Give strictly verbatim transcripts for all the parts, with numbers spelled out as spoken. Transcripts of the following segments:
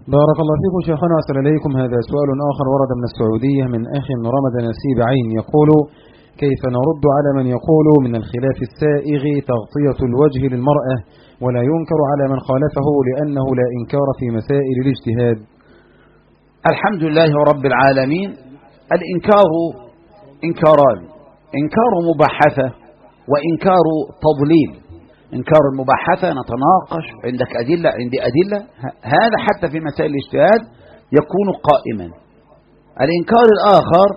بارك الله فيكم شيخنا، أسأل إليكم هذا سؤال آخر ورد من السعودية من أخ رمض نسيب عين يقول: كيف نرد على من يقول من الخلاف السائغ تغطية الوجه للمرأة ولا ينكر على من خالفه لأنه لا إنكار في مسائل الاجتهاد؟ الحمد لله رب العالمين. الإنكار إنكاران: إنكار مباحثة وإنكار تضليل. إنكار المباحثة نتناقش، عندك أدلة عندي أدلة، هذا حتى في مسائل الاجتهاد يكون قائما. الإنكار الآخر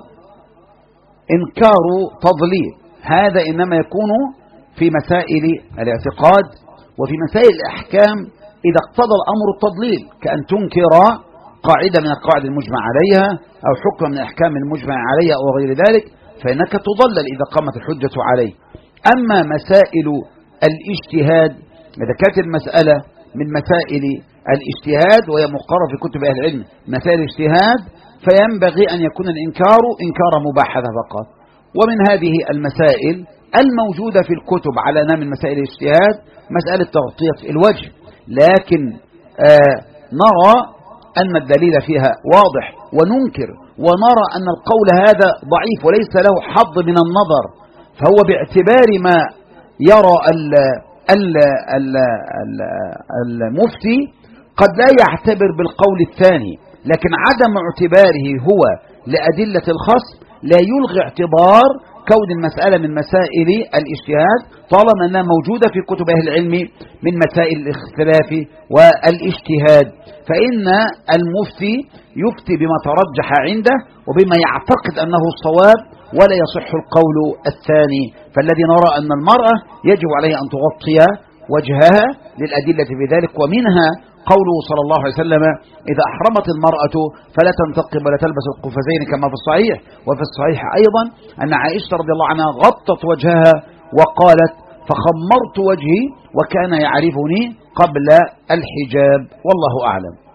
إنكار تضليل، هذا إنما يكون في مسائل الاعتقاد وفي مسائل الأحكام إذا اقتضى الأمر التضليل، كأن تنكر قاعدة من القواعد المجمع عليها أو حكم من الأحكام المجمع عليها أو غير ذلك، فإنك تضلل إذا قامت الحجة عليه. أما مسائل الاجتهاد إذا كانت المسألة من مسائل الاجتهاد وهي مقررة في كتب أهل العلم مسائل الاجتهاد، فينبغي أن يكون الإنكار إنكار مباحثة فقط. ومن هذه المسائل الموجودة في الكتب على أنها من مسائل الاجتهاد مسألة تغطية الوجه، لكن آه نرى أن الدليل فيها واضح وننكر، ونرى أن القول هذا ضعيف وليس له حظ من النظر، فهو باعتبار ما يرى ال ال ال ال المفتي قد لا يعتبر بالقول الثاني، لكن عدم اعتباره هو لأدلة الخصم لا يلغي اعتبار كون المسألة من مسائل الاجتهاد طالما أنها موجودة في كتب أهل العلم من مسائل الاختلاف والاجتهاد. فإن المفتي يفتي بما ترجح عنده وبما يعتقد أنه الصواب ولا يصح القول الثاني. فالذي نرى أن المرأة يجب عليها أن تغطي وجهها للأدلة في ذلك، ومنها قوله صلى الله عليه وسلم: إذا أحرمت المرأة فلا تنتقب ولا تلبس القفازين، كما في الصحيح. وفي الصحيح أيضا أن عائشة رضي الله عنها غطت وجهها وقالت: فخمرت وجهي وكان يعرفني قبل الحجاب، والله أعلم.